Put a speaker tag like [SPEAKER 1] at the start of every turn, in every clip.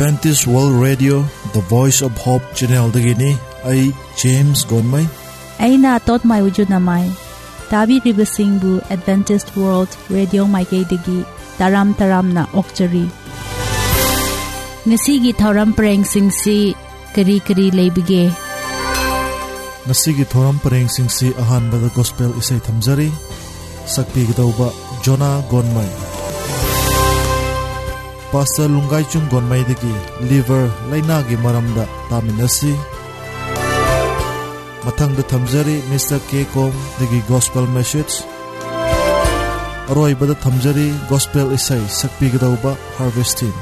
[SPEAKER 1] Adventist World Radio The Voice of Hope Channel dagini ay James Gonmay.
[SPEAKER 2] Aina tot may wujud namay. Tabi ribasingbu Adventist World Radio Maykay digi taram na okchari. Ngasigi thoram preng singsi kari leibige.
[SPEAKER 1] Ngasigi thoram preng singsi ahanbada gospel isay thamjari. Sakpi gitawba Jonah Gonmay. Pastor Lungay Chung Gonmay dagi liver lainagi maramda taminasi. Mathangda thamjari Mr. K. Kom dagi gospel message. Aroy bada thamjari gospel isay sakpi gitawba Harvest Team.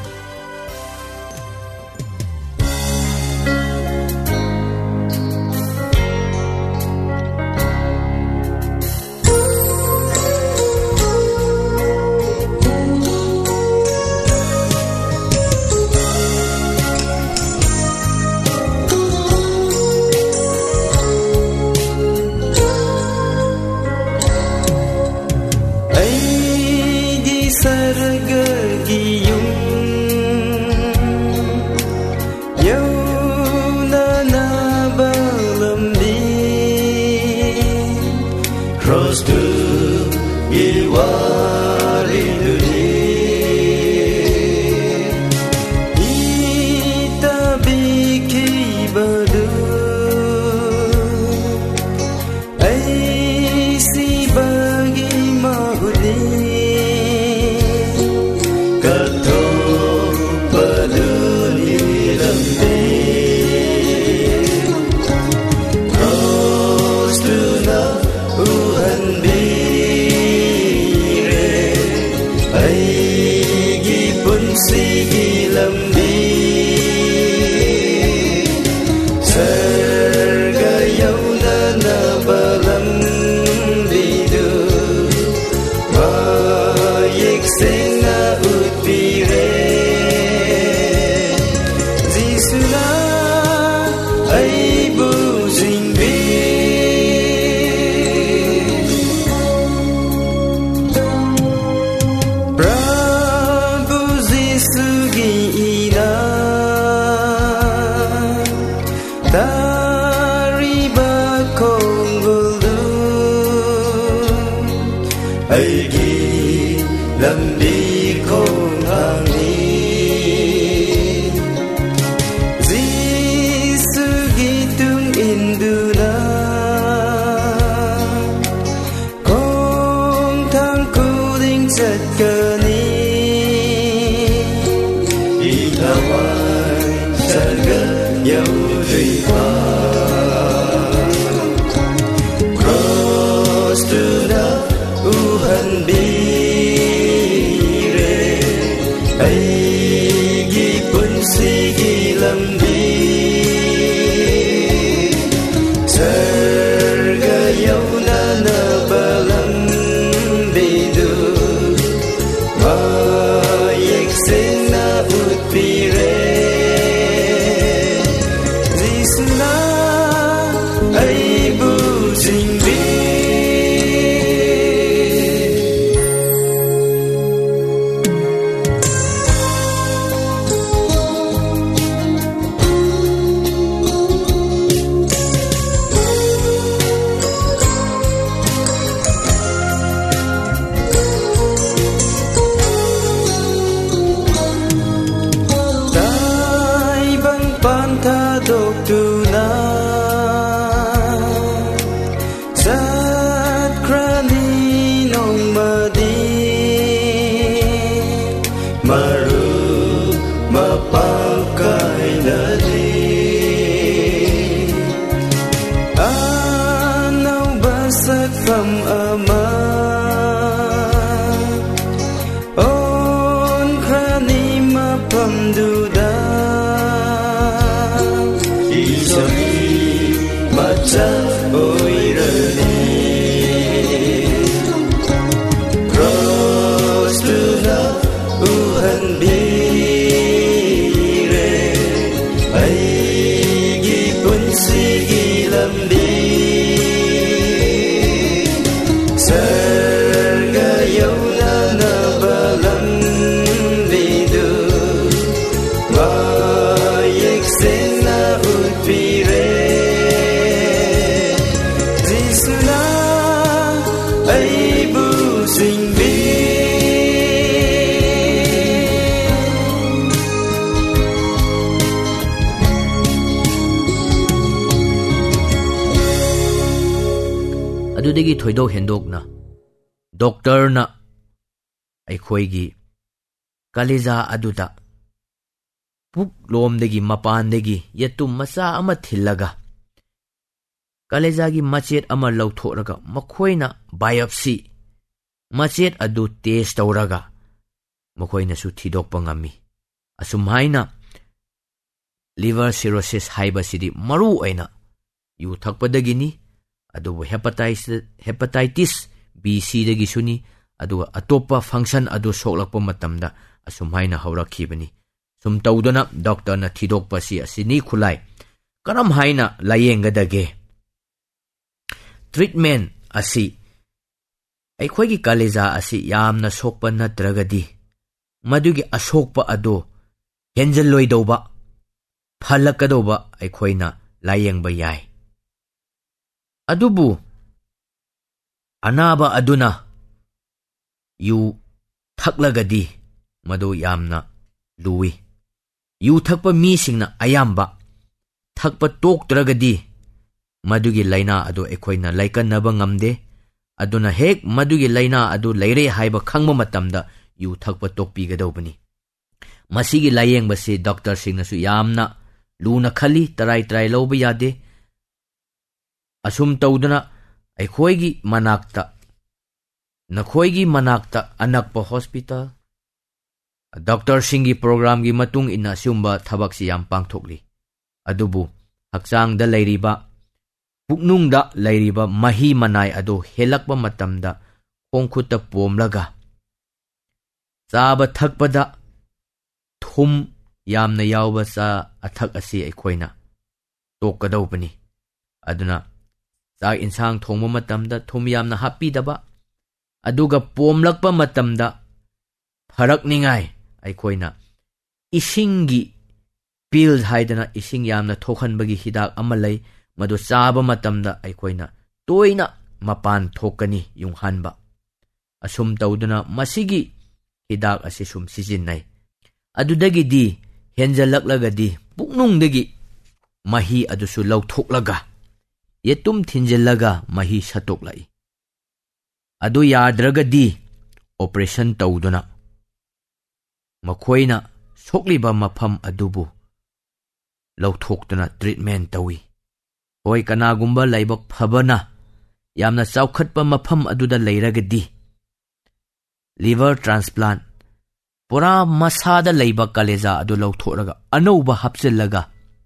[SPEAKER 3] ꯈ꯭ꯋꯥꯏꯗꯒꯤ ꯊꯣꯏꯗꯣꯛ ꯍꯦꯟꯗꯣꯛꯅ ꯗꯣꯛꯇꯔꯅ ꯑꯩꯈꯣꯏꯒꯤ ꯀꯂꯦꯖꯥ ꯑꯗꯨꯗ ꯄꯨꯛꯂꯣꯝꯗꯒꯤ ꯃꯄꯥꯟꯗꯒꯤ ꯌꯦꯇꯨꯝ ꯃꯆꯥ ꯑꯃ ꯊꯤꯜꯂꯒ ꯀꯂꯦꯖꯥꯒꯤ ꯃꯆꯦꯠ ꯑꯃ ꯂꯧꯊꯣꯛꯂꯒ ꯃꯈꯣꯏꯅ 바이옵ꯁꯤ ꯃꯆꯦꯠ ꯑꯗꯨ ꯇꯦꯁ ꯇꯧꯔꯒ ꯃꯈꯣꯏꯅꯁꯨ ꯊꯤꯗꯣꯛꯄ ꯉꯝꯃꯤ. ꯑꯁꯨꯝꯍꯥꯏꯅ ꯂꯤꯚꯔ ꯁꯤꯔꯣꯁꯤꯁ ꯍꯥꯏꯕꯁꯤꯗꯤ ꯃꯔꯨ ꯑꯣꯏꯅ ꯌꯨ ꯊꯛꯄꯗꯒꯤꯅꯤ, ꯑꯗꯨꯕꯨ ꯍꯦꯄꯥꯇꯥꯏꯇꯤꯁ B, Cꯗꯒꯤꯁꯨꯅꯤ, ꯑꯗꯨꯒ ꯑꯇꯣꯞꯄ ꯐꯪꯁꯟ ꯑꯗꯨ ꯁꯣꯛꯂꯛꯄ ꯃꯇꯝꯗ ꯑꯁꯨꯝꯍꯥꯏꯅ ꯍꯧꯔꯛꯈꯤꯕꯅꯤ. ꯁꯨꯝ ꯇꯧꯗꯨꯅ ꯗꯣꯛꯇꯔꯅ ꯊꯤꯗꯣꯛꯄꯁꯤ ꯑꯁꯤꯅꯤ ꯈꯨꯠꯂꯥꯏ. ꯀꯔꯝ ꯍꯥꯏꯅ ꯂꯥꯌꯦꯡꯒꯗꯒꯦ? ꯇ꯭ꯔꯤꯠꯃꯦꯟ ꯑꯁꯤ ꯑꯩꯈꯣꯏꯒꯤ ꯀꯂꯦꯖꯥ ꯑꯁꯤ ꯌꯥꯝꯅ ꯁꯣꯛꯄ ꯅꯠꯇ꯭ꯔꯒꯗꯤ ꯃꯗꯨꯒꯤ ꯑꯁꯣꯛꯄ ꯑꯗꯨ ꯍꯦꯟꯖꯜꯂꯣꯏꯗꯧꯕ, ꯐꯜꯂꯛꯀꯗꯧꯕ ꯑꯩꯈꯣꯏꯅ ꯂꯥꯌꯦꯡꯕ ꯌꯥꯏ. ꯑꯗꯨꯕꯨ ꯑꯅꯥꯕ ꯑꯗꯨꯅ ꯌꯨ ꯊꯛꯂꯒꯗꯤ ꯃꯗꯨ ꯌꯥꯝꯅ ꯂꯨꯏ. ꯌꯨ ꯊꯛꯄ ꯃꯤꯁꯤꯡꯅ ꯑꯌꯥꯝꯕ ꯊꯛꯄ ꯇꯣꯛꯇ꯭ꯔꯒꯗꯤ ꯃꯗꯨꯒꯤ ꯂꯩꯅꯥ ꯑꯗꯨ ꯑꯩꯈꯣꯏꯅ ꯂꯩꯀꯟꯅꯕ ꯉꯝꯗꯦ. ꯑꯗꯨꯅ ꯍꯦꯛ ꯃꯗꯨꯒꯤ ꯂꯩꯅꯥ ꯑꯗꯨ ꯂꯩꯔꯦ ꯍꯥꯏꯕ ꯈꯪꯕ ꯃꯇꯝꯗ ꯌꯨ ꯊꯛꯄ ꯇꯣꯛꯄꯤꯒꯗꯧꯕꯅꯤ. ꯃꯁꯤꯒꯤ ꯂꯥꯌꯦꯡꯕꯁꯤ ꯗꯣꯛꯇꯔꯁꯤꯡꯅꯁꯨ ꯌꯥꯝꯅ ꯂꯨꯅ ꯈꯜꯂꯤ, ꯇꯔꯥꯏ ꯂꯧꯕ ꯌꯥꯗꯦ. ꯑꯁꯨꯝ ꯇꯧꯗꯨꯅ ꯅꯈꯣꯏꯒꯤ ꯃꯅꯥꯛꯇ ꯑꯅꯛꯄ ꯍꯣꯁꯄꯤꯇꯥꯜ, ꯗꯣꯛꯇꯔꯁꯤꯡꯒꯤ ꯄ꯭ꯔꯣꯒ꯭ꯔꯥꯝꯒꯤ ꯃꯇꯨꯡ ꯏꯟꯅ ꯑꯁꯤꯒꯨꯝꯕ ꯊꯕꯛꯁꯤ ꯌꯥꯝ ꯄꯥꯡꯊꯣꯛꯂꯤ. ꯑꯗꯨꯕꯨ ꯍꯛꯆꯥꯡꯗ ꯂꯩꯔꯤꯕ, ꯄꯨꯛꯅꯨꯡꯗ ꯂꯩꯔꯤꯕ ꯃꯍꯤ ꯃꯅꯥꯏ ꯑꯗꯨ ꯍꯦꯜꯂꯛꯄ ꯃꯇꯝꯗ ꯈꯣꯡꯈꯨꯠꯇ ꯄꯣꯝꯂꯒ ꯆꯥꯕ ꯊꯛꯄꯗ ꯊꯨꯝ ꯌꯥꯝꯅ ꯌꯥꯎꯕ ꯑꯊꯛ ꯑꯁꯤ ꯑꯩꯈꯣꯏꯅ ꯇꯣꯛꯀꯗꯧꯕꯅꯤ. ꯑꯗꯨꯅ ꯆꯥꯛ ꯏꯟꯁꯥꯡ ꯊꯣꯡꯕ ꯃꯇꯝꯗ ꯊꯨꯝ ꯌꯥꯝꯅ ꯍꯥꯞꯄꯤꯗꯕ, ꯑꯗꯨꯒ ꯄꯣꯝꯂꯛꯄ ꯃꯇꯝꯗ ꯐꯔꯛꯅꯤꯉꯥꯏ ꯑꯩꯈꯣꯏꯅ ꯏꯁꯤꯡꯒꯤ ꯄꯤꯜ ꯍꯥꯏꯗꯅ ꯏꯁꯤꯡ ꯌꯥꯝꯅ ꯊꯣꯛꯍꯟꯕꯒꯤ ꯍꯤꯗꯥꯛ ꯑꯃ ꯂꯩ. ꯃꯗꯨ ꯆꯥꯕ ꯃꯇꯝꯗ ꯑꯩꯈꯣꯏꯅ ꯇꯣꯏꯅ ꯃꯄꯥꯟ ꯊꯣꯛꯀꯅꯤ, ꯌꯨꯡꯍꯟꯕ. ꯑꯁꯨꯝ ꯇꯧꯗꯨꯅ ꯃꯁꯤꯒꯤ ꯍꯤꯗꯥꯛ ꯑꯁꯤ ꯁꯨꯝ ꯁꯤꯖꯤꯟꯅꯩ. ꯑꯗꯨꯗꯒꯤꯗꯤ ꯍꯦꯟꯖꯜꯂꯛꯂꯒꯗꯤ ꯄꯨꯛꯅꯨꯡꯗꯒꯤ ꯃꯍꯤ ꯑꯗꯨꯁꯨ ꯂꯧꯊꯣꯛꯂꯒ ꯌꯦꯇꯨꯝ ꯊꯤꯟꯖꯤꯜꯂꯒ ꯃꯍꯤ ꯁꯠꯇꯣꯛꯂꯛꯏ. ꯑꯗꯨ ꯌꯥꯗ꯭ꯔꯒꯗꯤ ꯑꯣꯄꯔꯦꯁꯟ ꯇꯧꯗꯨꯅ ꯃꯈꯣꯏꯅ ꯁꯣꯛꯂꯤꯕ ꯃꯐꯝ ꯑꯗꯨꯕꯨ ꯂꯧꯊꯣꯛꯇꯨꯅ ꯇ꯭ꯔꯤꯠꯃꯦꯟ ꯇꯧꯏ. ꯍꯣꯏ, ꯀꯅꯥꯒꯨꯝꯕ ꯂꯥꯏꯕꯛ ꯐꯕꯅ ꯌꯥꯝꯅ ꯆꯥꯎꯈꯠꯄ ꯃꯐꯝ ꯑꯗꯨꯗ ꯂꯩꯔꯒꯗꯤ ꯂꯤꯚꯔ ꯇ꯭ꯔꯥꯟꯁꯄ꯭ꯂꯥꯟꯠ, ꯄꯨꯔꯥ ꯃꯁꯥꯗ ꯂꯩꯕ ꯀꯂꯦꯖꯥ ꯑꯗꯨ ꯂꯧꯊꯣꯛꯂꯒ ꯑꯅꯧꯕ ꯍꯥꯞꯆꯤꯜꯂꯒ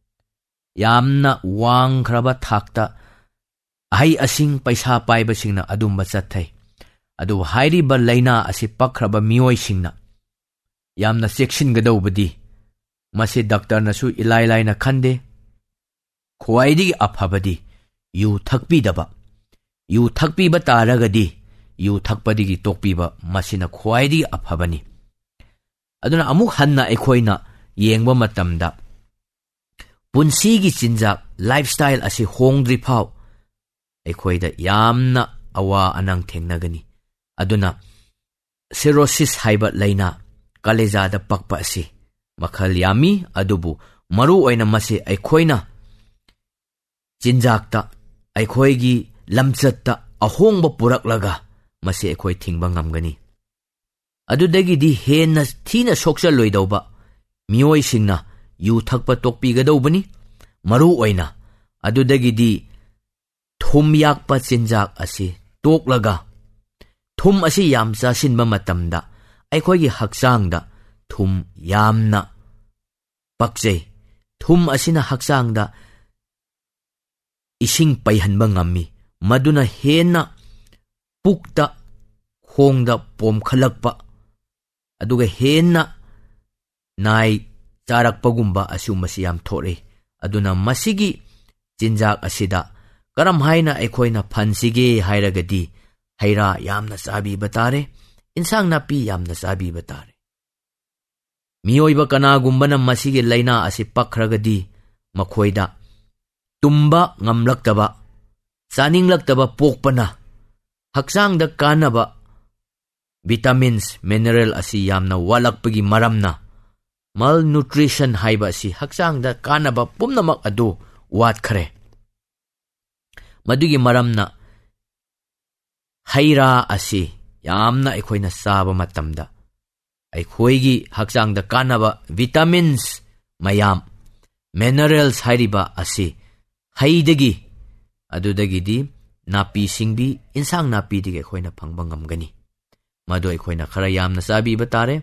[SPEAKER 3] ꯌꯥꯝꯅ ꯋꯥꯡꯈ꯭ꯔꯕ ꯊꯥꯛꯇ ꯑꯍꯩ ꯑꯁꯤꯡ ꯄꯩꯁꯥ ꯄꯥꯏꯕꯁꯤꯡꯅ ꯑꯗꯨꯝꯕ ꯆꯠꯊꯩ. ꯑꯗꯨꯕꯨ ꯍꯥꯏꯔꯤꯕ ꯂꯩꯅꯥ ꯑꯁꯤ ꯄꯛꯈ꯭ꯔꯕ ꯃꯤꯑꯣꯏꯁꯤꯡꯅ ꯌꯥꯝꯅ ꯆꯦꯛꯁꯤꯟꯒꯗꯧꯕꯗꯤ ꯃꯁꯤ ꯗꯣꯛꯇꯔꯅꯁꯨ ꯏꯂꯥꯏ ꯂꯥꯏꯅ ꯈꯟꯗꯦ. ꯈ꯭ꯋꯥꯏꯗꯒꯤ ꯑꯐꯕꯗꯤ ꯌꯨ ꯊꯛꯄꯤꯗꯕ. ꯌꯨ ꯊꯛꯄꯤꯕ ꯇꯥꯔꯒꯗꯤ ꯌꯨ ꯊꯛꯄꯗꯒꯤ ꯇꯣꯛꯄꯤꯕ, ꯃꯁꯤꯅ ꯈ꯭ꯋꯥꯏꯗꯒꯤ ꯑꯐꯕꯅꯤ. ꯑꯗꯨꯅ ꯑꯃꯨꯛ ꯍꯟꯅ ꯑꯩꯈꯣꯏꯅ ꯌꯦꯡꯕ ꯃꯇꯝꯗ ꯄꯨꯟꯁꯤꯒꯤ ꯆꯤꯟꯖꯥꯛ, ꯂꯥꯏꯐꯁ꯭ꯇꯥꯏꯜ ꯑꯁꯤ ꯍꯣꯡꯗ꯭ꯔꯤ ꯐꯥꯎ ꯑꯩꯈꯣꯏꯗ ꯌꯥꯝꯅ ꯑꯋꯥ ꯑꯅꯪ ꯊꯦꯡꯅꯒꯅꯤ. ꯑꯗꯨꯅ ꯁꯤꯔꯣꯁꯤꯁ ꯍꯥꯏꯕ ꯂꯩꯅꯥ, ꯀꯂꯦꯖꯥꯗ ꯄꯛꯄ ꯑꯁꯤ ꯃꯈꯜ ꯌꯥꯝꯃꯤ. ꯑꯗꯨꯕꯨ ꯃꯔꯨ ꯑꯣꯏꯅ ꯃꯁꯤ ꯑꯩꯈꯣꯏꯅ ꯆꯤꯟꯖꯥꯛꯇ, ꯑꯩꯈꯣꯏꯒꯤ ꯂꯝꯆꯠꯇ ꯑꯍꯣꯡꯕ ꯄꯨꯔꯛꯂꯒ ꯃꯁꯤ ꯑꯩꯈꯣꯏ ꯊꯤꯡꯕ ꯉꯝꯒꯅꯤ. ꯑꯗꯨꯗꯒꯤꯗꯤ ꯍꯦꯟꯅ ꯊꯤꯅ ꯁꯣꯛꯆꯜꯂꯣꯏꯗꯧꯕ ꯃꯤꯑꯣꯏꯁꯤꯡꯅ ꯌꯨ ꯊꯛꯄ ꯇꯣꯛꯄꯤꯒꯗꯧꯕꯅꯤ. ꯃꯔꯨ ꯑꯣꯏꯅ ꯑꯗꯨꯗꯒꯤꯗꯤ ꯊꯨꯝ ꯌꯥꯛꯄ ꯆꯤꯟꯖꯥꯛ ꯑꯁꯤ ꯇꯣꯛꯂꯒ, ꯊꯨꯝ ꯑꯁꯤ ꯌꯥꯝ ꯆꯥꯁꯤꯟꯕ ꯃꯇꯝꯗ ꯑꯩꯈꯣꯏꯒꯤ ꯍꯛꯆꯥꯡꯗ ꯊꯨꯝ ꯌꯥꯝꯅ ꯄꯛꯆꯩ. ꯊꯨꯝ ꯑꯁꯤꯅ ꯍꯛꯆꯥꯡꯗ ꯏꯁꯤꯡ ꯄꯩꯍꯟꯕ ꯉꯝꯃꯤ. ꯃꯗꯨꯅ ꯍꯦꯟꯅ ꯄꯨꯛꯇ, ꯈꯣꯡꯗ ꯄꯣꯝꯈꯠꯂꯛꯄ, ꯑꯗꯨꯒ ꯍꯦꯟꯅ ꯅꯥꯏ ꯆꯥꯔꯛꯄꯒꯨꯝꯕ ꯑꯁꯤꯒꯨꯝꯕꯁꯤ ꯌꯥꯝ ꯊꯣꯛꯏ. ꯑꯗꯨꯅ ꯃꯁꯤꯒꯤ ꯆꯤꯟꯖꯥꯛ ꯑꯁꯤꯗ ꯀꯔꯝ ꯍꯥꯏꯅ ꯑꯩꯈꯣꯏꯅ ꯐꯟꯁꯤꯒꯦ ꯍꯥꯏꯔꯒꯗꯤ ꯍꯩ ꯔꯥ ꯌꯥꯝꯅ ꯆꯥꯕꯤꯕ ꯇꯥꯔꯦ, ꯏꯟꯁꯥꯡ ꯅꯥꯄꯤ ꯌꯥꯝꯅ ꯆꯥꯕꯤꯕ ꯇꯥꯔꯦ. ꯃꯤꯑꯣꯏꯕ ꯀꯅꯥꯒꯨꯝꯕꯅ ꯃꯁꯤꯒꯤ ꯂꯩꯅꯥ ꯑꯁꯤ ꯄꯛꯈ꯭ꯔꯒꯗꯤ ꯃꯈꯣꯏꯗ ꯇꯨꯝꯕ ꯉꯝꯂꯛꯇꯕ, ꯆꯥꯅꯤꯡꯂꯛꯇꯕ ꯄꯣꯛꯄꯅ ꯍꯛꯆꯥꯡꯗ ꯀꯥꯟꯅꯕ ꯚꯤꯇꯥꯃꯤꯟꯁ, ꯃꯤꯅꯔꯦꯜ ꯑꯁꯤ ꯌꯥꯝꯅ ꯋꯥꯠꯂꯛꯄꯒꯤ ꯃꯔꯝꯅ ꯃꯜꯅꯨꯇ꯭ꯔꯤꯁꯟ ꯍꯥꯏꯕ ꯑꯁꯤ ꯍꯛꯆꯥꯡꯗ ꯀꯥꯟꯅꯕ ꯄꯨꯝꯅꯃꯛ ꯑꯗꯨ ꯋꯥꯠꯈ꯭ꯔꯦ. ꯃꯗꯨꯒꯤ ꯃꯔꯝꯅ ꯍꯩꯔꯥ ꯑꯁꯤ ꯌꯥꯝꯅ ꯑꯩꯈꯣꯏꯅ ꯆꯥꯕ ꯃꯇꯝꯗ ꯑꯩꯈꯣꯏꯒꯤ ꯍꯛꯆꯥꯡꯗ ꯀꯥꯟꯅꯕ ꯚꯤꯇꯥꯃꯤꯟꯁ ꯃꯌꯥꯝ, ꯃꯤꯅꯔꯦꯜꯁ ꯍꯥꯏꯔꯤꯕ ꯑꯁꯤ ꯍꯩꯗꯒꯤ, ꯑꯗꯨꯗꯒꯤꯗꯤ ꯅꯥꯄꯤ ꯁꯤꯡꯕꯤ, ꯏꯟꯁꯥꯡ ꯅꯥꯄꯤꯗꯒꯤ ꯑꯩꯈꯣꯏꯅ ꯐꯪꯕ ꯉꯝꯒꯅꯤ. ꯃꯗꯨ ꯑꯩꯈꯣꯏꯅ ꯈꯔ ꯌꯥꯝꯅ ꯆꯥꯕꯤꯕ ꯇꯥꯔꯦ.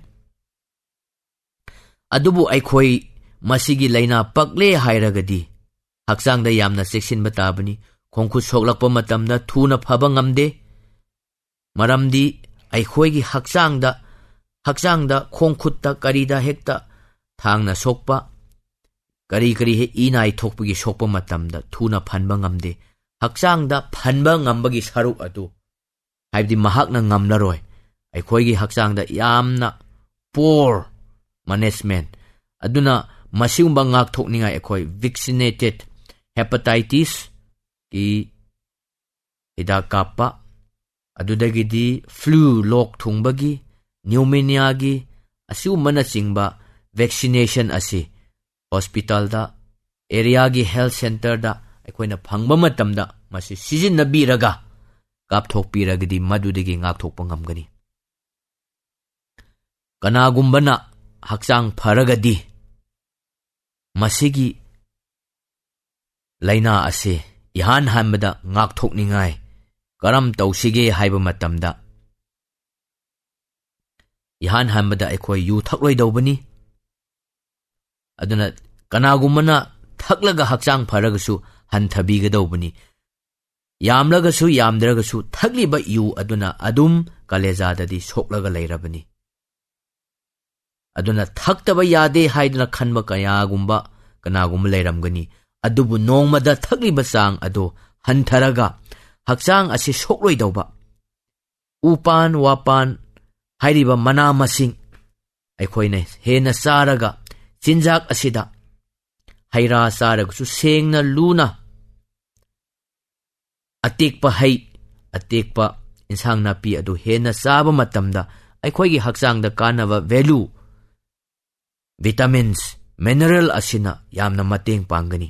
[SPEAKER 3] ꯑꯗꯨꯕꯨ ꯑꯩꯈꯣꯏ ꯃꯁꯤꯒꯤ ꯂꯥꯏꯅꯥ ꯄꯛꯂꯦ ꯍꯥꯏꯔꯒꯗꯤ ꯍꯛꯆꯥꯡꯗ ꯌꯥꯝꯅ ꯆꯦꯛꯁꯤꯟꯕ ꯇꯥꯕꯅꯤ. ꯈꯣꯡꯈꯨꯠ ꯁꯣꯛꯂꯛꯄ ꯃꯇꯝꯗ ꯊꯨꯅ ꯐꯕ ꯉꯝꯗꯦ. ꯃꯔꯝꯗꯤ ꯑꯩꯈꯣꯏꯒꯤ ꯍꯛꯆꯥꯡꯗ ꯈꯣꯡꯈꯨꯠꯇ ꯀꯔꯤꯗ ꯍꯦꯛꯇ ꯊꯥꯡꯅ ꯁꯣꯛꯄ, ꯀꯔꯤ ꯍꯦꯛ ꯏꯅꯥꯏ ꯊꯣꯛꯄꯒꯤ ꯁꯣꯛꯄ ꯃꯇꯝꯗ ꯊꯨꯅ ꯐꯟꯕ ꯉꯝꯗꯦ. ꯍꯛꯆꯥꯡꯗ ꯐꯟꯕ ꯉꯝꯕꯒꯤ ꯁꯔꯨꯛ ꯑꯗꯨ, ꯍꯥꯏꯕꯗꯤ ꯃꯍꯥꯛꯅ ꯉꯝꯂꯔꯣꯏ. ꯑꯩꯈꯣꯏꯒꯤ ꯍꯛꯆꯥꯡꯗ ꯌꯥꯝꯅ ꯄꯣꯔ ꯃꯦꯅꯦꯖꯃꯦꯟ, ꯑꯗꯨꯅ ꯃꯁꯤꯒꯨꯝꯕ ꯉꯥꯛꯊꯣꯛꯅꯤꯡꯉꯥꯏ ꯑꯩꯈꯣꯏ ꯚꯦꯛꯁꯤꯅꯦꯇꯦꯗ ꯍꯦꯄꯥꯇꯥꯏꯇꯤꯁꯀꯤ ꯍꯤꯗꯥꯛ ꯀꯥꯞꯄ, ꯑꯗꯨꯗꯒꯤꯗꯤ ꯐ꯭ꯂꯨ, ꯂꯣꯛ ꯊꯨꯡꯕꯒꯤ, ꯅ꯭ꯌꯨꯃꯣꯅꯤꯌꯥꯒꯤ, ꯑꯁꯤꯒꯨꯝꯕꯅꯆꯤꯡꯕ ꯚꯦꯛꯁꯤꯅꯦꯁꯟ ꯑꯁꯤ ꯍꯣꯁꯄꯤꯇꯥꯜꯗ, ꯑꯦꯔꯤꯌꯥꯒꯤ ꯍꯦꯜꯊ ꯁꯦꯟꯇꯔꯗ ꯑꯩꯈꯣꯏꯅ ꯐꯪꯕ ꯃꯇꯝꯗ ꯃꯁꯤ ꯁꯤꯖꯤꯟꯅꯕꯤꯔꯒ ꯀꯥꯞꯊꯣꯛꯄꯤꯔꯒꯗꯤ ꯃꯗꯨꯗꯒꯤ ꯉꯥꯛꯊꯣꯛꯄ ꯉꯝꯒꯅꯤ. ꯀꯅꯥꯒꯨꯝꯕꯅ ꯍꯛꯆꯥꯡ ꯐꯔꯒꯗꯤ ꯃꯁꯤꯒꯤ ꯂꯥꯏꯅꯥ ꯑꯁꯤ ꯏꯍꯥꯟ ꯍꯥꯟꯕꯗ ꯉꯥꯛꯊꯣꯛꯅꯤꯡꯉꯥꯏ ꯀꯔꯝ ꯇꯧꯁꯤꯒꯦ ꯍꯥꯏꯕ ꯃꯇꯝꯗ, ꯏꯍꯥꯟ ꯍꯥꯟꯕꯗ ꯑꯩꯈꯣꯏ ꯌꯨ ꯊꯛꯂꯣꯏꯗꯧꯕꯅꯤ. ꯑꯗꯨꯅ ꯀꯅꯥꯒꯨꯝꯕꯅ ꯊꯛꯂꯒ ꯍꯛꯆꯥꯡ ꯐꯔꯒꯁꯨ ꯍꯟꯊꯕꯤꯒꯗꯧꯕꯅꯤ. ꯌꯥꯝꯂꯒꯁꯨ ꯌꯥꯝꯗ꯭ꯔꯒꯁꯨ ꯊꯛꯂꯤꯕ ꯌꯨ ꯑꯗꯨꯅ ꯑꯗꯨꯝ ꯀꯂꯦꯖꯥꯗꯗꯤ ꯁꯣꯛꯂꯒ ꯂꯩꯔꯕꯅꯤ. ꯑꯗꯨꯅ ꯊꯛꯇꯕ ꯌꯥꯗꯦ ꯍꯥꯏꯗꯨꯅ ꯈꯟꯕ ꯀꯅꯥꯒꯨꯝꯕ ꯂꯩꯔꯝꯒꯅꯤ. ꯑꯗꯨꯕꯨ ꯅꯣꯡꯃꯗ ꯊꯛꯂꯤꯕ ꯆꯥꯡ ꯑꯗꯨ ꯍꯟꯊꯔꯒ ꯍꯛꯆꯥꯡ ꯑꯁꯤ ꯁꯣꯛꯂꯣꯏꯗꯧꯕ ꯎꯄꯥꯟ ꯋꯥꯄꯥꯟ ꯍꯥꯏꯔꯤꯕ ꯃꯅꯥ ꯃꯁꯤꯡ ꯑꯩꯈꯣꯏꯅ ꯍꯦꯟꯅ ꯆꯥꯔꯒ, ꯆꯤꯟꯖꯥꯛ ꯑꯁꯤꯗ ꯍꯩꯔꯥ ꯆꯥꯔꯒꯁꯨ ꯁꯦꯡꯅ ꯂꯨꯅ ꯑꯇꯦꯛꯄ ꯍꯩ, ꯑꯇꯦꯛꯄ ꯏꯟꯁꯥꯡ ꯅꯥꯄꯤ ꯑꯗꯨ ꯍꯦꯟꯅ ꯆꯥꯕ ꯃꯇꯝꯗ ꯑꯩꯈꯣꯏꯒꯤ ꯍꯛꯆꯥꯡꯗ ꯀꯥꯟꯅꯕ ꯚꯦꯂꯨ, ꯚꯤꯇꯥꯃꯤꯟꯁ, ꯃꯤꯅꯔꯦꯜ ꯑꯁꯤꯅ ꯌꯥꯝꯅ ꯃꯇꯦꯡ ꯄꯥꯡꯒꯅꯤ.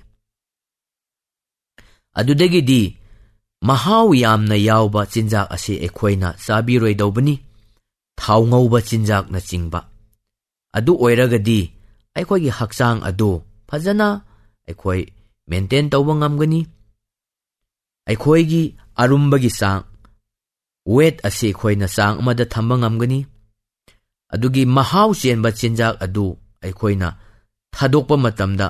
[SPEAKER 3] ꯑꯗꯨꯗꯒꯤꯗꯤ ꯃꯍꯥꯎ ꯌꯥꯝꯅ ꯌꯥꯎꯕ ꯆꯤꯟꯖꯥꯛ ꯑꯁꯤ ꯑꯩꯈꯣꯏꯅ ꯆꯥꯕꯤꯔꯣꯏꯗꯧꯕꯅꯤ. ꯊꯥꯎ ꯉꯧꯕ ꯆꯤꯟꯖꯥꯛꯅꯆꯤꯡꯕ. ꯑꯗꯨ ꯑꯣꯏꯔꯒꯗꯤ ꯑꯩꯈꯣꯏꯒꯤ ꯍꯛꯆꯥꯡ ꯑꯗꯨ ꯐꯖꯅ ꯑꯩꯈꯣꯏ ꯃꯦꯟꯇꯦꯟ ꯇꯧꯕ ꯉꯝꯒꯅꯤ. ꯑꯩꯈꯣꯏꯒꯤ ꯑꯔꯨꯝꯕꯒꯤ ꯆꯥꯡ, ꯋꯦꯠ ꯑꯁꯤ ꯑꯩꯈꯣꯏꯅ ꯆꯥꯡ ꯑꯃꯗ ꯊꯝꯕ ꯉꯝꯒꯅꯤ. ꯑꯗꯨꯒꯤ ꯃꯍꯥꯎ ꯆꯦꯟꯕ ꯆꯤꯟꯖꯥꯛ ꯑꯗꯨ ꯑꯩꯈꯣꯏꯅ ꯊꯥꯗꯣꯛꯄ ꯃꯇꯝꯗ,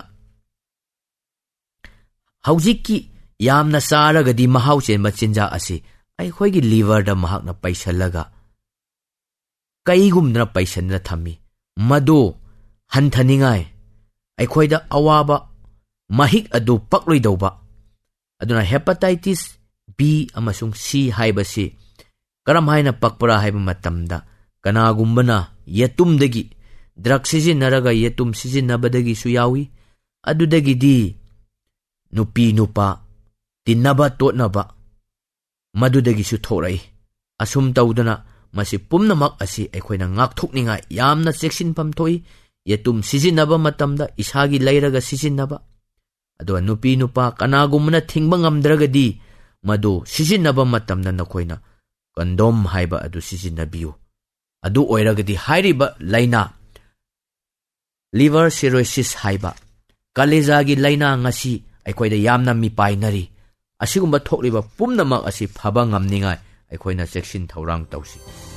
[SPEAKER 3] ꯍꯧꯖꯤꯛꯀꯤ ꯌꯥꯝꯅ ꯆꯥꯔꯒꯗꯤ ꯃꯍꯥꯎ ꯆꯦꯟꯕ ꯆꯤꯟꯖꯥꯛ ꯑꯁꯤ ꯑꯩꯈꯣꯏꯒꯤ ꯂꯤꯚꯔꯗ ꯃꯍꯥꯛꯅ ꯄꯩꯁꯜꯂꯒ ꯀꯩꯒꯨꯝꯗꯅ ꯄꯩꯁꯟꯗꯅ ꯊꯝꯃꯤ. ꯃꯗꯨ ꯍꯟꯊꯅꯤꯡꯉꯥꯏ ꯑꯩꯈꯣꯏꯗ ꯑꯋꯥꯕ ꯃꯍꯤꯛ ꯑꯗꯨ ꯄꯛꯂꯣꯏꯗꯧꯕ. ꯑꯗꯨꯅ ꯍꯦꯄꯥꯇꯥꯏꯇꯤꯁ B ꯑꯃꯁꯨꯡ C ꯍꯥꯏꯕꯁꯤ ꯀꯔꯝ ꯍꯥꯏꯅ ꯄꯛꯄ꯭ꯔꯥ ꯍꯥꯏꯕ ꯃꯇꯝꯗ, ꯀꯅꯥꯒꯨꯝꯕꯅ ꯌꯦꯇꯨꯝꯗꯒꯤ ꯗ꯭ꯔꯒ ꯁꯤꯖꯤꯟꯅꯔꯒ ꯌꯦꯇꯨꯝ ꯁꯤꯖꯤꯟꯅꯕꯗꯒꯤꯁꯨ ꯌꯥꯎꯏ. ꯑꯗꯨꯗꯒꯤꯗꯤ ꯅꯨꯄꯤ ꯅꯨꯄꯥ ꯇꯤꯟꯅꯕ ꯇꯣꯠꯅꯕ, ꯃꯗꯨꯗꯒꯤꯁꯨ ꯊꯣꯛꯂꯛꯏ. ꯑꯁꯨꯝ ꯇꯧꯗꯅ ꯃꯁꯤ ꯄꯨꯝꯅꯃꯛ ꯑꯁꯤ ꯑꯩꯈꯣꯏꯅ ꯉꯥꯛꯊꯣꯛꯅꯤꯡꯉꯥꯏ ꯌꯥꯝꯅ ꯆꯦꯛꯁꯤꯟꯐꯝ ꯊꯣꯛꯏ. ꯌꯦꯇꯨꯝ ꯁꯤꯖꯤꯟꯅꯕ ꯃꯇꯝꯗ ꯏꯁꯥꯒꯤ ꯂꯩꯔꯒ ꯁꯤꯖꯤꯟꯅꯕ. ꯑꯗꯨꯒ ꯅꯨꯄꯤ ꯅꯨꯄꯥ ꯀꯅꯥꯒꯨꯝꯕꯅ ꯊꯤꯡꯕ ꯉꯝꯗ꯭ꯔꯒꯗꯤ ꯃꯗꯨ ꯁꯤꯖꯤꯟꯅꯕ ꯃꯇꯝꯗ ꯅꯈꯣꯏꯅ ꯀꯟꯗꯣꯝ ꯍꯥꯏꯕ ꯑꯗꯨ ꯁꯤꯖꯤꯟꯅꯕꯤꯌꯨ. ꯑꯗꯨ ꯑꯣꯏꯔꯒꯗꯤ ꯍꯥꯏꯔꯤꯕ ꯂꯥꯏꯅꯥ, ꯂꯤꯚꯔ ꯁꯤꯔꯣꯁꯤꯁ ꯍꯥꯏꯕ ꯀꯂꯦꯖꯥꯒꯤ ꯂꯥꯏꯅꯥ ꯉꯁꯤ ꯑꯩꯈꯣꯏꯗ ꯌꯥꯝꯅ ꯃꯤꯄꯥꯏꯅꯔꯤ. ꯑꯁꯤꯒꯨꯝꯕ ꯊꯣꯛꯂꯤꯕ ꯄꯨꯝꯅꯃꯛ ꯑꯁꯤ ꯐꯕ ꯉꯝꯅꯤꯡꯉꯥꯏ ꯑꯩꯈꯣꯏꯅ ꯆꯦꯛꯁꯤꯟ ꯊꯧꯔꯥꯡ ꯇꯧꯁꯤ.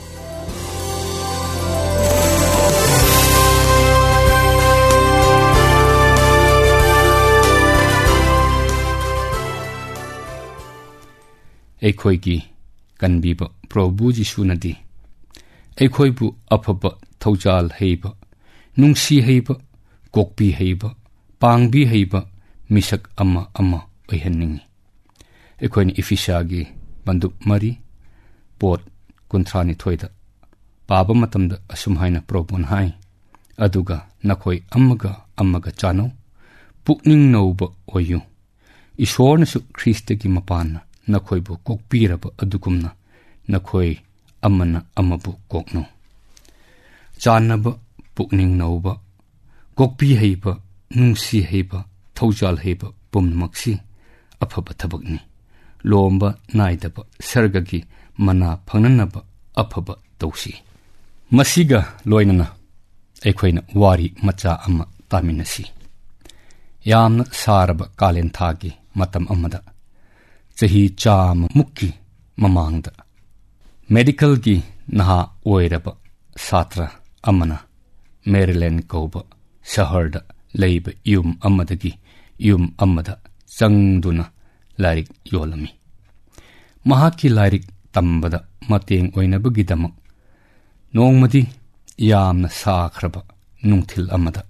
[SPEAKER 4] ꯑꯩꯈꯣꯏꯒꯤ ꯀꯟꯕꯤꯕ ꯄ꯭ꯔꯚꯨ ꯖꯤꯁꯨꯅꯗꯤ ꯑꯩꯈꯣꯏꯕꯨ ꯑꯐꯕ ꯊꯧꯖꯥꯜ ꯍꯩꯕ, ꯅꯨꯡꯁꯤ ꯍꯩꯕ, ꯀꯣꯛꯄꯤ ꯍꯩꯕ, ꯄꯥꯡꯕꯤ ꯍꯩꯕ ꯃꯤꯁꯛ ꯑꯃ ꯑꯣꯏꯍꯟꯅꯤꯡꯉꯤ. ꯑꯩꯈꯣꯏꯅ ꯏꯐꯤꯁꯤꯌꯥꯒꯤ ꯕꯟꯗꯨꯞ 4 ꯄꯣꯠ 32 ꯄꯥꯕ ꯃꯇꯝꯗ ꯑꯁꯨꯝ ꯍꯥꯏꯅ ꯄ꯭ꯔꯚꯨꯅ ꯍꯥꯏ, ꯑꯗꯨꯒ ꯅꯈꯣꯏ ꯑꯃꯒ ꯆꯥꯟꯅꯧ, ꯄꯨꯛꯅꯤꯡ ꯅꯧꯕ ꯑꯣꯏꯌꯨ. ꯏꯁꯣꯔꯅꯁꯨ ꯈ꯭ꯔꯤꯁꯇꯒꯤ ꯃꯄꯥꯟꯅ ꯅꯈꯣꯏꯕꯨ ꯀꯣꯛꯄꯤꯔꯕ ꯑꯗꯨꯒꯨꯝꯅ ꯅꯈꯣꯏ ꯑꯃꯅ ꯑꯃꯕꯨ ꯀꯣꯛꯅꯧ. ꯆꯥꯟꯅꯕ, ꯄꯨꯛꯅꯤꯡ ꯅꯧꯕ, ꯀꯣꯛꯄꯤ ꯍꯩꯕ, ꯅꯨꯡꯁꯤ ꯍꯩꯕ, ꯊꯧꯖꯥꯜ ꯍꯩꯕ ꯄꯨꯝꯅꯃꯛꯁꯤ ꯑꯐꯕ ꯊꯕꯛꯅꯤ. ꯂꯣꯝꯕ ꯅꯥꯏꯗꯕ ꯁꯔꯒꯒꯤ mana phangnanaba afaba tausi masiga loinana ꯑꯩꯈꯣꯏꯅ ꯋꯥꯔꯤ ꯃꯆꯥ ꯑꯃ ꯇꯥꯃꯤꯟꯅꯁꯤ ꯌꯥꯝꯅ ꯁꯥꯔꯕ ꯀꯥꯂꯦꯟ ꯊꯥꯒꯤ ꯃꯇꯝ ꯑꯃꯗ ꯆꯍꯤ 100ꯃꯨꯛꯀꯤ ꯃꯃꯥꯡꯗ ꯃꯦꯗꯤꯀꯦꯜꯒꯤ ꯅꯍꯥ ꯑꯣꯏꯔꯕ ꯁꯥꯇ꯭ꯔ ꯑꯃꯅ ꯃꯦꯔꯤꯂꯦꯟ ꯀꯧꯕ ꯁꯍꯔꯗ ꯂꯩꯕ ꯌꯨꯝ ꯑꯃꯗꯒꯤ ꯌꯨꯝ ꯑꯃꯗ ꯆꯪꯗꯨꯅ ꯂꯥꯏꯔꯤꯛ ꯌꯣꯜꯂꯝꯃꯤ ꯃꯍꯥꯛꯀꯤ ꯂꯥꯏꯔꯤꯛ ꯇꯝꯕꯗ ꯃꯇꯦꯡ ꯑꯣꯏꯅꯕꯒꯤꯗꯃꯛ ꯅꯣꯡꯃꯗꯤ ꯌꯥꯝꯅ ꯁꯥꯈ꯭ꯔꯕ ꯅꯨꯡꯊꯤꯜ ꯑꯃꯗ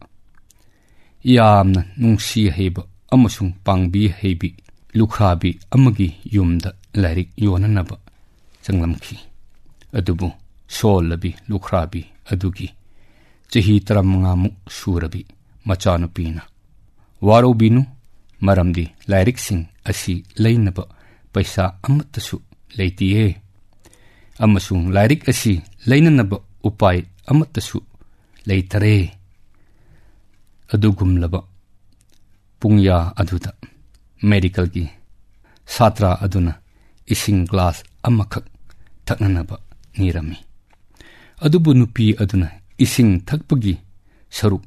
[SPEAKER 4] ꯌꯥꯝꯅ ꯅꯨꯡꯁꯤ ꯍꯩꯕ ꯑꯃꯁꯨꯡ ꯄꯥꯡꯕꯤ ꯍꯩꯕꯤ ꯂꯨꯈ꯭ꯔꯥꯕꯤ ꯑꯃꯒꯤ ꯌꯨꯝꯗ ꯂꯥꯏꯔꯤꯛ ꯌꯣꯟꯅꯅꯕ ꯆꯪꯂꯝꯈꯤ ꯑꯗꯨꯕꯨ ꯁꯣꯜꯂꯕꯤ ꯂꯨꯈ꯭ꯔꯥꯕꯤ ꯑꯗꯨꯒꯤ ꯆꯍꯤ 15ꯃꯨꯛ ꯁꯨꯔꯕꯤ ꯃꯆꯥꯅꯨꯄꯤꯅ ꯋꯥꯔꯧꯕꯤꯅꯨ ꯃꯔꯝꯗꯤ ꯂꯥꯏꯔꯤꯛꯁꯤꯡ ꯑꯁꯤ ꯂꯩꯅꯕ ꯄꯩꯁꯥ ꯑꯃꯠꯇꯁꯨ ꯂꯩꯇꯤꯌꯦ ꯑꯃꯁꯨꯡ ꯂꯥꯏꯔꯤꯛ ꯑꯁꯤ ꯂꯩꯅꯅꯕ ꯎꯄꯥꯏ ꯑꯃꯠꯇꯁꯨ ꯂꯩꯇꯔꯦ ꯑꯗꯨꯒꯨꯝꯂꯕ ꯄꯨꯡꯌꯥ ꯑꯗꯨꯗ ꯃꯦꯗꯤꯀꯦꯜꯒꯤ ꯁꯥꯇ꯭ꯔ ꯑꯗꯨꯅ ꯏꯁꯤꯡ ꯒ꯭ꯂꯥꯁ ꯑꯃꯈꯛ ꯊꯛꯅꯅꯕ ꯅꯤꯔꯝꯃꯤ ꯑꯗꯨꯕꯨ ꯅꯨꯄꯤ ꯑꯗꯨꯅ ꯏꯁꯤꯡ ꯊꯛꯄꯒꯤ ꯁꯔꯨꯛ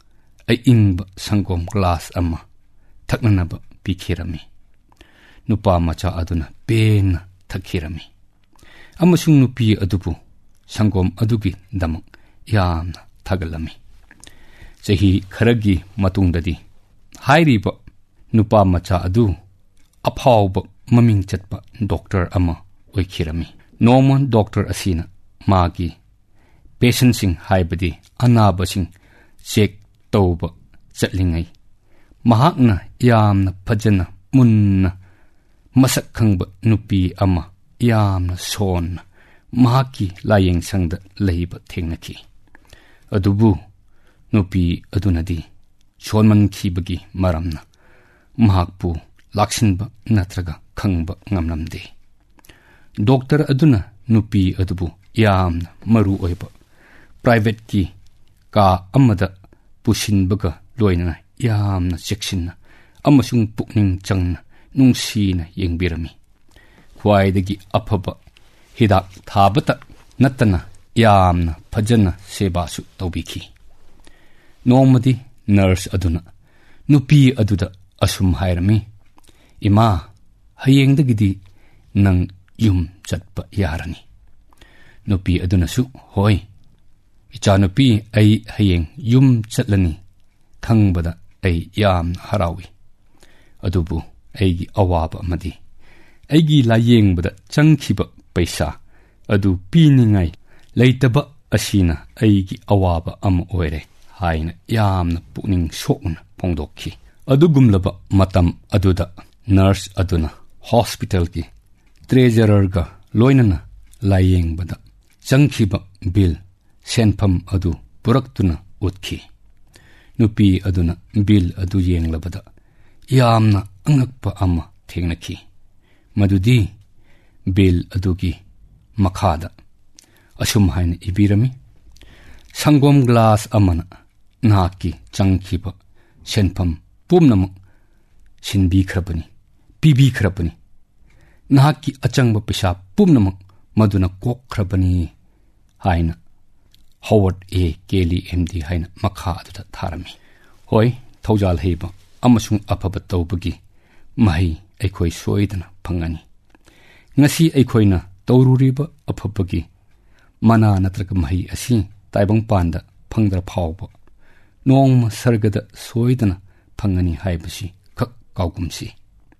[SPEAKER 4] ꯑꯏꯪꯕ ꯁꯪꯒꯣꯝ ꯒ꯭ꯂꯥꯁ ꯑꯃ ꯊꯛꯅꯅꯕ ꯄꯤꯈꯤꯔꯝꯃꯤ ꯅꯨꯄꯥ ꯃꯆꯥ ꯑꯗꯨꯅ ꯄꯦꯟꯅ ꯊꯛꯈꯤꯔꯝꯃꯤ ꯑꯃꯁꯨꯡ ꯅꯨꯄꯤ ꯑꯗꯨꯕꯨ ꯁꯪꯒꯣꯝ ꯑꯗꯨꯒꯤꯗꯃꯛ ꯌꯥꯝꯅ ꯊꯥꯒꯠꯂꯝꯃꯤ ꯆꯍꯤ ꯈꯔꯒꯤ ꯃꯇꯨꯡꯗꯗꯤ ꯍꯥꯏꯔꯤꯕ ꯅꯨꯄꯥ ꯃꯆꯥ ꯑꯗꯨ ꯑꯐꯥꯎꯕ ꯃꯃꯤꯡ ꯆꯠꯄ ꯗꯣꯛꯇꯔ ꯑꯃ ꯑꯣꯏꯈꯤꯔꯝꯃꯤ ꯅꯣꯡꯃ ꯗꯣꯛꯇꯔ ꯑꯁꯤꯅ ꯃꯥꯒꯤ ꯄꯦꯁꯦꯟꯁꯤꯡ ꯍꯥꯏꯕꯗꯤ ꯑꯅꯥꯕꯁꯤꯡ ꯆꯦꯛ ꯇꯧꯕ ꯆꯠꯂꯤꯉꯩ ꯃꯍꯥꯛꯅ ꯌꯥꯝꯅ ꯐꯖꯅ ꯃꯨꯟꯅ ꯃꯁꯛ ꯈꯪꯕ ꯅꯨꯄꯤ ꯑꯃ ꯌꯥꯝꯅ ꯁꯣꯟꯅ ꯃꯍꯥꯛꯀꯤ ꯂꯥꯌꯦꯡꯁꯪꯗ ꯂꯩꯕ ꯊꯦꯡꯅꯈꯤ ꯑꯗꯨꯕꯨ ꯅꯨꯄꯤ ꯑꯗꯨꯅꯗꯤ ꯁꯣꯟꯃꯟꯈꯤꯕꯒꯤ ꯃꯔꯝꯅ ꯃꯍꯥꯛꯄꯨ ꯂꯥꯛꯁꯤꯟꯕ ꯅꯠꯇ꯭ꯔꯒ ꯈꯪꯕ ꯉꯝꯂꯝꯗꯦ ꯗꯣꯛꯇꯔ ꯑꯗꯨꯅ ꯅꯨꯄꯤ ꯑꯗꯨꯕꯨ ꯌꯥꯝꯅ ꯃꯔꯨ ꯑꯣꯏꯕ ꯄ꯭ꯔꯥꯏꯚꯦꯠꯀꯤ ꯀꯥ ꯑꯃꯗ ꯄꯨꯁꯤꯟꯕꯒ ꯂꯣꯏꯅꯅ ꯌꯥꯝꯅ ꯆꯦꯛꯁꯤꯟꯅ ꯑꯃꯁꯨꯡ ꯄꯨꯛꯅꯤꯡ ꯆꯪꯅ ꯅꯨꯡꯁꯤꯅ ꯌꯦꯡꯕꯤꯔꯝꯃꯤ ꯈ꯭ꯋꯥꯏꯗꯒꯤ ꯑꯐꯕ ꯍꯤꯗꯥꯛ ꯊꯥꯕꯇ ꯅꯠꯇꯅ ꯌꯥꯝꯅ ꯐꯖꯅ ꯁꯦꯕꯥꯁꯨ ꯇꯧꯕꯤꯈꯤ ꯅꯣꯡꯃꯗꯤ ꯅꯔꯁ ꯑꯗꯨꯅ ꯅꯨꯄꯤ ꯑꯗꯨꯗ ꯑꯁꯨꯝ ꯍꯥꯏꯔꯝꯃꯤ ꯏꯃꯥ ꯍꯌꯦꯡꯗꯒꯤꯗꯤ ꯅꯪ ꯌꯨꯝ ꯆꯠꯄ ꯌꯥꯔꯅꯤ ꯅꯨꯄꯤ ꯑꯗꯨꯅꯁꯨ ꯍꯣꯏ ꯏꯆꯥꯅꯨꯄꯤ ꯑꯩ ꯍꯌꯦꯡ ꯌꯨꯝ ꯆꯠꯂꯅꯤ ꯈꯪꯕꯗ ꯑꯩ ꯌꯥꯝꯅ ꯍꯔꯥꯎꯏ ꯑꯗꯨꯕꯨ ꯑꯩꯒꯤ ꯑꯋꯥꯕ ꯑꯃꯗꯤ ꯑꯩꯒꯤ ꯂꯥꯌꯦꯡꯕꯗ ꯆꯪꯈꯤꯕ ꯄꯩꯁꯥ ꯑꯗꯨ ꯄꯤꯅꯤꯡꯉꯥꯏ ꯂꯩꯇꯕ ꯑꯁꯤꯅ ꯑꯩꯒꯤ ꯑꯋꯥꯕ ꯑꯃ ꯑꯣꯏꯔꯦ ꯍꯥꯏꯅ ꯌꯥꯝꯅ ꯄꯨꯛꯅꯤꯡ ꯁꯣꯛꯅ ꯐꯣꯡꯗꯣꯛꯈꯤ ꯑꯗꯨꯒꯨꯝꯂꯕ ꯃꯇꯝ ꯑꯗꯨꯗ ꯅꯔꯁ ꯑꯗꯨꯅ ꯍꯣꯁꯄꯤꯇꯥꯜꯒꯤ ꯇ꯭ꯔꯦꯖꯔꯔꯒ ꯂꯣꯏꯅꯅ ꯂꯥꯌꯦꯡꯕꯗ ꯆꯪꯈꯤꯕ ꯕꯤꯜ ꯁꯦꯟꯐꯝ ꯑꯗꯨ ꯄꯨꯔꯛꯇꯨꯅ ꯎꯠꯈꯤ ꯅꯨꯄꯤ ꯑꯗꯨꯅ ꯕꯤꯜ ꯑꯗꯨ ꯌꯦꯡꯂꯕꯗ ꯌꯥꯝꯅ ꯑꯉꯛꯄ ꯑꯃ ꯊꯦꯡꯅꯈꯤ ꯃꯗꯨꯗꯤ ꯕꯤꯜ ꯑꯗꯨꯒꯤ ꯃꯈꯥꯗ ꯑꯁꯨꯝ ꯍꯥꯏꯅ ꯏꯕꯤꯔꯝꯃꯤ ꯁꯪꯒꯣꯝ ꯒ꯭ꯂꯥꯁ ꯑꯃꯅ ꯅꯍꯥꯛꯀꯤ ꯆꯪꯈꯤꯕ ꯁꯦꯟꯐꯝ ꯄꯨꯝꯅꯃꯛ ꯁꯤꯟꯕꯤꯈ꯭ꯔꯕꯅꯤ ꯄꯤꯕꯤꯈ꯭ꯔꯕꯅꯤ ꯅꯍꯥꯛꯀꯤ ꯑꯆꯪꯕ ꯄꯩꯁꯥ ꯄꯨꯝꯅꯃꯛ ꯃꯗꯨꯅ ꯀꯣꯛꯈ꯭ꯔꯕꯅꯤ ꯍꯥꯏꯅ ꯍꯣꯋꯥꯔꯗ ꯑꯦ ꯀꯦꯂꯤ MD ꯍꯥꯏꯅ ꯃꯈꯥ ꯑꯗꯨꯗ ꯊꯥꯔꯝꯃꯤ ꯍꯣꯏ ꯊꯧꯖꯥꯜ ꯍꯩꯕ ꯑꯃꯁꯨꯡ ꯑꯐꯕ ꯇꯧꯕꯒꯤ ꯃꯍꯩ ꯑꯩꯈꯣꯏ ꯁꯣꯏꯗꯅ ꯐꯪꯒꯅꯤ ꯉꯁꯤ ꯑꯩꯈꯣꯏꯅ ꯇꯧꯔꯨꯔꯤꯕ ꯑꯐꯕꯒꯤ ꯃꯅꯥ ꯅꯠꯇ꯭ꯔꯒ ꯃꯍꯩ ꯑꯁꯤ ꯇꯥꯏꯕꯪꯄꯥꯟꯗ ꯐꯪꯗ꯭ꯔ ꯐꯥꯎꯕ ꯅꯣꯡꯃ ꯁꯔꯒꯗ ꯁꯣꯏꯗꯅ ꯐꯪꯒꯅꯤ ꯍꯥꯏꯕꯁꯤ ꯈꯛ ꯀꯥꯎꯒꯨꯝꯁꯤ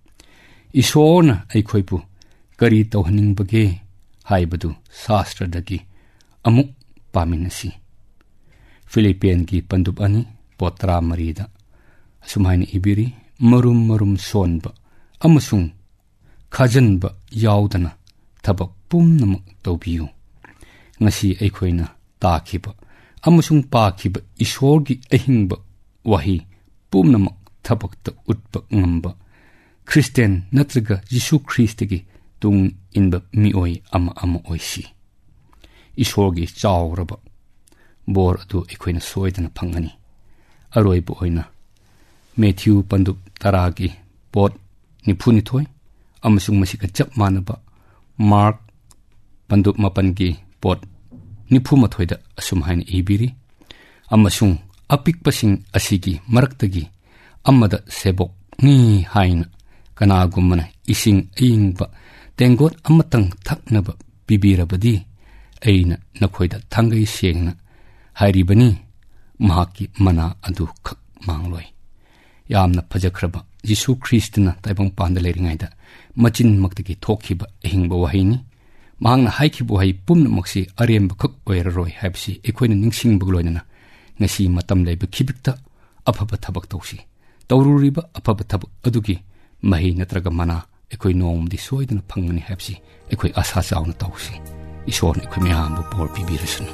[SPEAKER 4] ꯏꯁꯣꯔꯅ ꯑꯩꯈꯣꯏꯕꯨ ꯀꯔꯤ ꯇꯧꯍꯟꯅꯤꯡꯕꯒꯦ ꯍꯥꯏꯕꯗꯨ ꯁꯥꯁꯇ꯭ꯔꯗꯒꯤ ꯑꯃꯨꯛ ꯄꯥꯃꯤꯟꯅꯁꯤ ꯐꯤꯂꯤꯄꯤꯌꯟꯒꯤ ꯄꯟꯗꯨꯞ 2:13 ꯑꯁꯨꯝꯍꯥꯏꯅ ꯏꯕꯤꯔꯤ ꯃꯔꯨꯝ ꯃꯔꯨꯝ ꯁꯣꯟꯕ ꯑꯃꯁꯨꯡ ꯈꯥꯖꯟꯕ ꯌꯥꯎꯗꯅ ꯊꯕꯛ ꯄꯨꯝꯅꯃꯛ ꯇꯧꯕꯤꯌꯨ ꯉꯁꯤ ꯑꯩꯈꯣꯏꯅ ꯇꯥꯈꯤꯕ ꯑꯃꯁꯨꯡ ꯄꯥꯈꯤꯕ ꯏꯁꯣꯔꯒꯤ ꯑꯍꯤꯡꯕ ꯋꯥꯍꯩ ꯄꯨꯝꯅꯃꯛ ꯊꯕꯛꯇ ꯎꯠꯄ ꯉꯝꯕ ꯈ꯭ꯔꯤꯁꯇꯤꯌꯟ ꯅꯠꯇ꯭ꯔꯒ ꯌꯤꯁꯨ ꯈ꯭ꯔꯤꯁꯇꯒꯤ ꯇꯨꯡ ꯏꯟꯕ ꯃꯤꯑꯣꯏ ꯑꯃ ꯑꯣꯏꯁꯤ ꯏꯁꯣꯔꯒꯤ ꯆꯥꯎꯔꯕ ꯕꯣꯔ ꯑꯗꯨ ꯑꯩꯈꯣꯏꯅ ꯁꯣꯏꯗꯅ ꯐꯪꯒꯅꯤ ꯑꯔꯣꯏꯕ ꯑꯣꯏꯅ ꯃꯦꯊ꯭ꯌꯨ ꯄꯟꯗꯨꯞ 10:92 ꯑꯃꯁꯨꯡ ꯃꯁꯤꯒ ꯆꯞ ꯃꯥꯟꯅꯕ ꯃꯥꯔꯛ Pandup mapangi pot nipu mathoida asum hain ibiri amasung apik pasing asigi maraktagi amada sebok ni hain kanagumana ising aingba tengot amatang thaknaba bibirabadi aina nakhoida thangai sengna hairibani mahaki mana adu khak mangloi yamna phajakraba Jisu Kristna taibang panda leringaida machin maktagi thokhiba ahingba wahini mahangna haikhibu hai pumna maksi aremba khak oiraroi habsi ekoina ningsingba loinana ngasi matam leiba khibikta afaba thabak tausi tawruriba afaba thabak adugi mahi natraga mana ekoi nomdi soidana phangani habsi ekoi asa chauna tausi ishorna ekoi mehamba por bibirasuna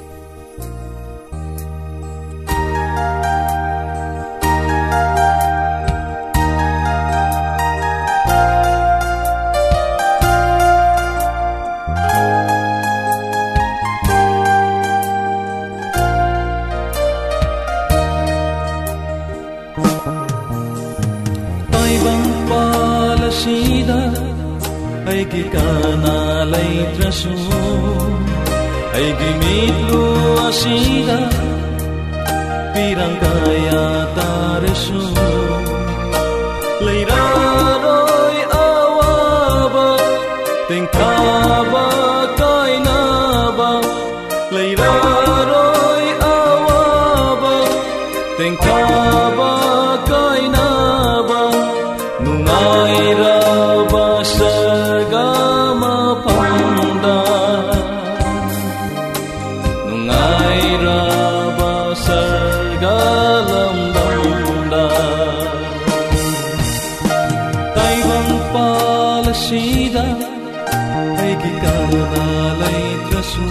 [SPEAKER 5] Aigi kana leitrasu Aigi mitlu asida Pirang kaya tarasu Leiraroi awaba Tengkaba kainaba Leiraroi awaba Tengkaba kainaba Nungaira Sargama panda Nungaira basargalam banda Taibang palasida Aigi kana leitrasu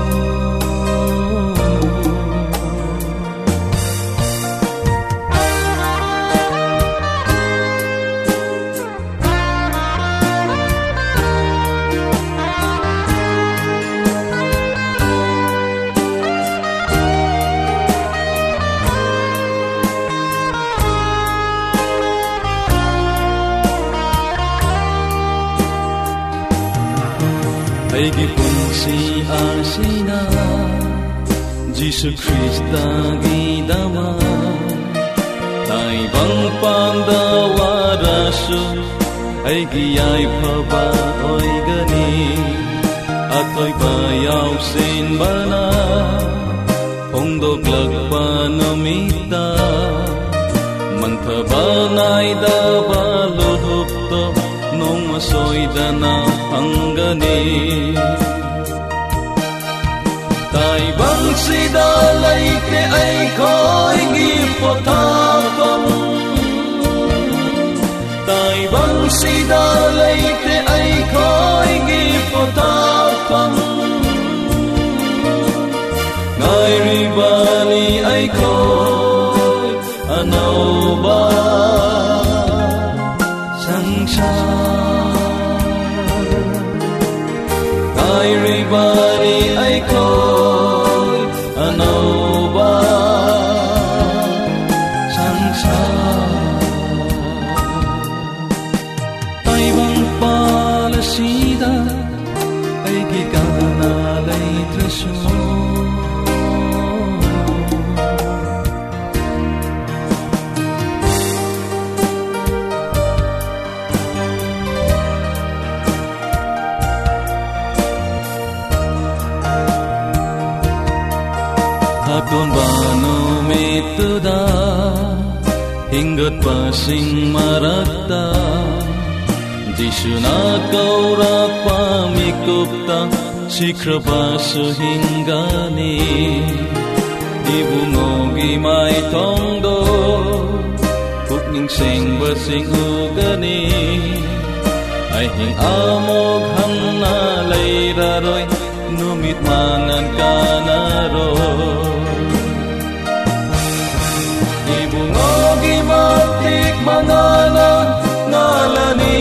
[SPEAKER 5] Aigi punsi asina Jisu Krista gidama Taibang pandawarasu Aigi ay phaba oigani Atoy bayaw sinbana Hongdok lagpanamita Mantabanay dabaludukto Nung masoydana hanggani Taibang sidalay te ay ko'y gipotapang Taibang sidalay te ay ko'y gipotapang Ngay ribali ay ko'y anaw ba Ay ribani ay ko'y ano ba sangsara Taibang palasida ay gikana leitrasu Hakon bano mituda hinggat pasing marakta Jisu na kaurak pamikupta sikra baso hinggani Ibungogi may tongdo Kukning sing basing ugani Ay hing amog hang nalay raroy Numit mangan ka naroy Ibungogi matik mangalan nalani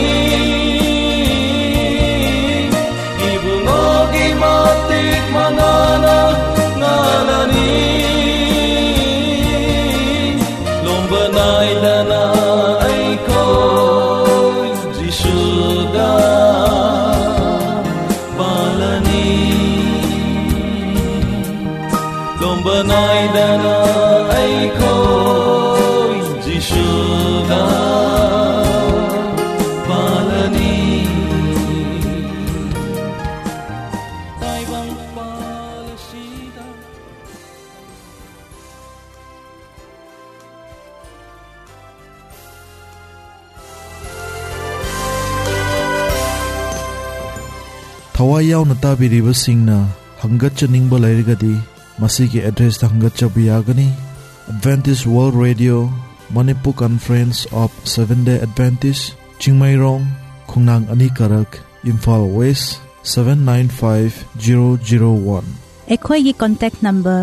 [SPEAKER 5] Ibungogi matik mangalan nalani Lombanay dana ay ko'y Jisuga palani Lombanay-dana ay ko'y Jisuga palani. Taibang palasida.
[SPEAKER 1] Thawai yauna tabiribasingna hangatchaningba lairigadi masigi address ta hangatchabu yagani. Adventist World Radio Manipur Conference of Seventh-day Adventist Chingmairong Khungnang Anikarak Imphal West 795001.
[SPEAKER 2] ꯑꯩꯈꯣꯏꯒꯤ contact number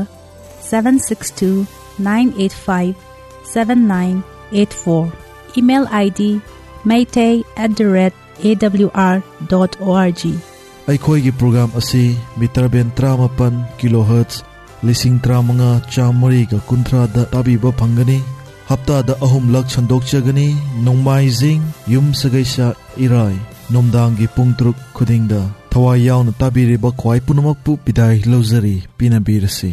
[SPEAKER 2] 762-985-7984. Email ID maytay@awr.org.
[SPEAKER 1] ꯑꯩꯈꯣꯏꯒꯤ programme ꯑꯁꯤ metre ꯕꯦꯟ 38 ꯀꯤꯂꯣꯍꯔꯠꯖ 135,130 ꯇꯥꯕꯤꯕ ꯐꯪꯒꯅꯤ. ꯍꯞꯇꯥꯗ 3 ꯂꯛ ꯁꯟꯗꯣꯛꯆꯒꯅꯤ. ꯅꯣꯡꯃꯥꯏꯖꯤꯡ, ꯌꯨꯝꯁꯀꯩꯁ, ꯏꯔꯥꯏ ꯅꯨꯡꯗꯥꯡꯒꯤ ꯄꯨꯡ 3 ꯈꯨꯗꯤꯡꯗ ꯊꯋꯥꯏ ꯌꯥꯎꯅ ꯇꯥꯕꯤꯔꯤꯕ ꯈ꯭ꯋꯥꯏ ꯄꯨꯝꯅꯃꯛꯄꯨ ꯕꯤꯗꯥꯏ ꯂꯧꯖꯔꯤ. ꯄꯤꯅꯕꯤꯔꯁꯤ.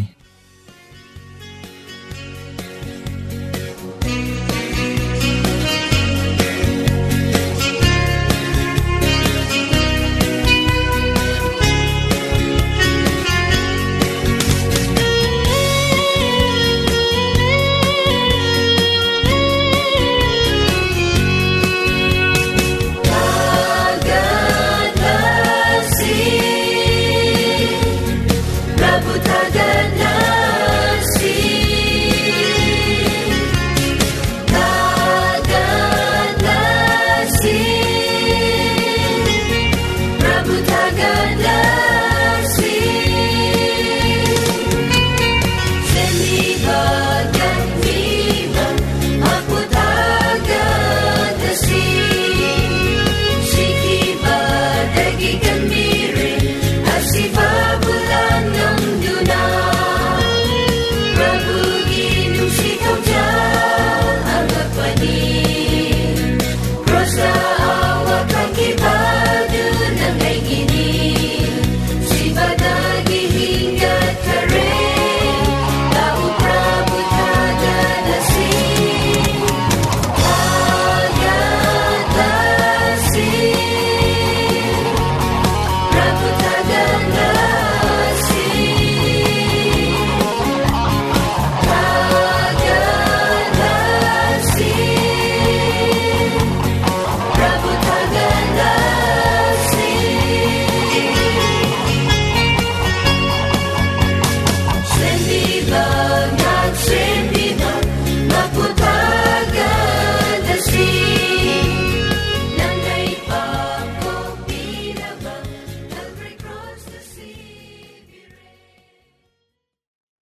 [SPEAKER 6] Prabhu Tagan